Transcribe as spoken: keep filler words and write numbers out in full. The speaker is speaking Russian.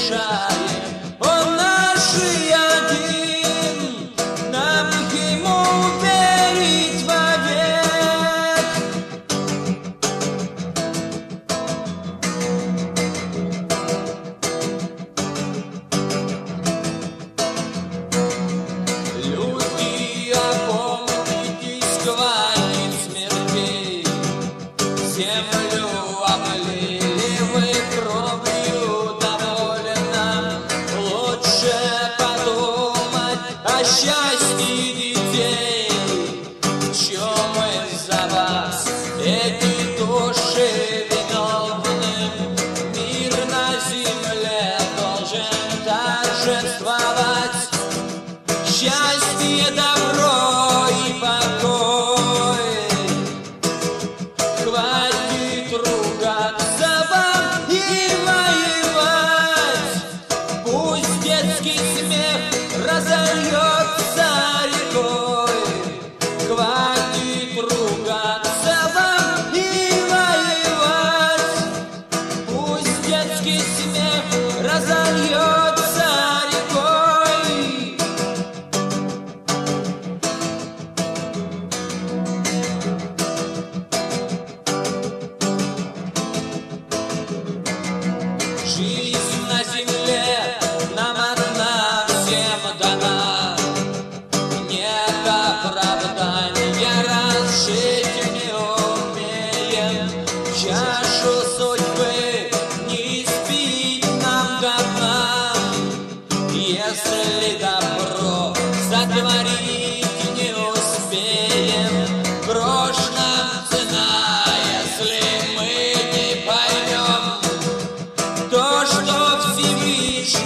разрушает. Он наш и один, нам ему верить вовек. Люди, опомнитесь, хватит смертей. Землю облили вы кровью довольно. Лучше подумать о счастье детей. В чем из-за вас эти души виновны? Мир на земле должен торжествовать. Счастье, добро и покой. Хватит ругаться вам и воевать. Пусть детский смех разольется рекой. Хватит ругаться вам и воевать. Пусть детский смех разольется рекой. Жизнь на земле нам одна всем дана. Нет оправдания, раз жить не умеем. Чашу судьбы не испить нам до дна. Если добро сотворить не успеем, грош нам цена, если мы не поймем то, что Всевышний